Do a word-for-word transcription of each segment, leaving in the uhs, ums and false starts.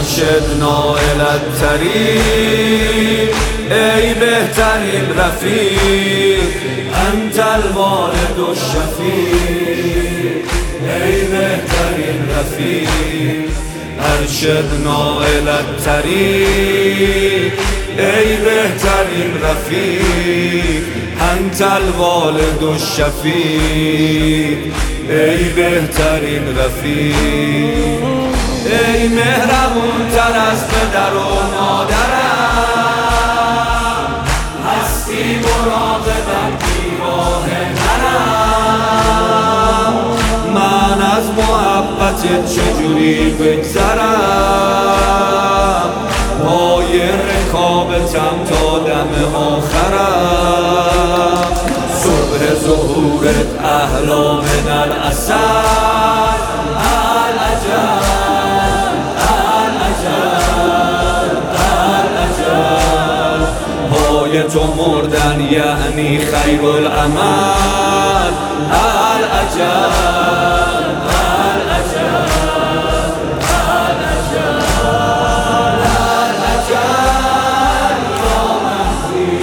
ارشدنا الی الطریق، ای بهترین رفیق، انت الوالد الشفیق، ای بهترین رفیق. ارشدنا الی الطریق، ای بهترین رفیق، انت الوالد الشفیق، ای بهترین رفیق. ای مهربون تر از پدر و مادرم، هستی مراقبم بیراه نرم، من از محبت چجوری بگذرم، پای رکابتم تا دم آخرم. صبح ظهورت احلا من العسل، العجب تو مردن یعنی خیر العمل، العجب العجب العجب العجب یا مهدی،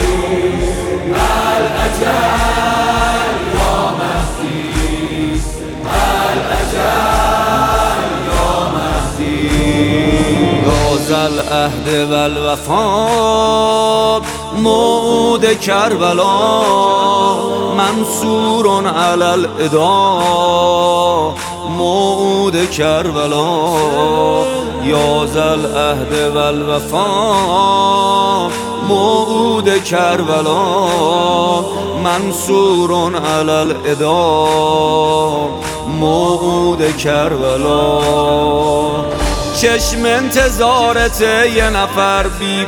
العجب یا مهدی، العجب یا مهدی. یا ذا العهد و الوفا، موعود کربلا، منصور علی العدا، موعود کربلا. یا ذا العهد و الوفا، موعود کربلا، منصور علی العدا، موعود کربلا. چشم انتظارته یه نفر بی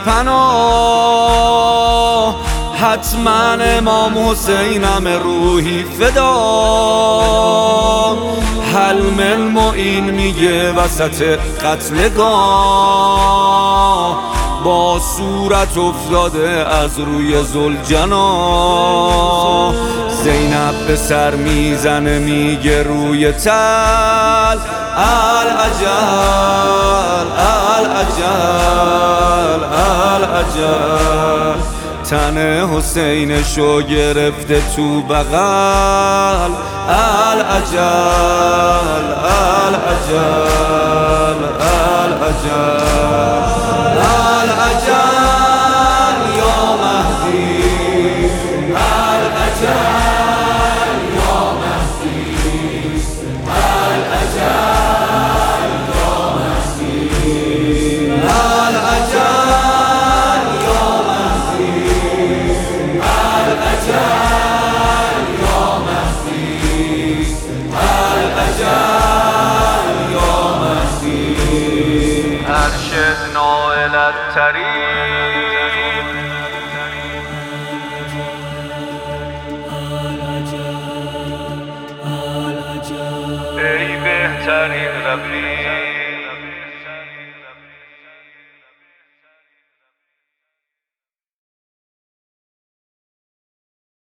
پناه، حتما امام حسینم روحی فدا. حلم المعین میگه وسط قتلگاه، با صورت افتاده از روی ذوالجنا. زینب به سر میزنه میگه روی تل، العجل العجل العجل. تن حسینشو گرفته تو بغل، العجل العجل العجل العجل یا مهدی، العجل یا مهدی، العجل یا مهدی، العجل یا مهدی، العجل یا مهدی، العجل یا مهدی. ارشدنا الی الطریق، ای بهترین رفیق.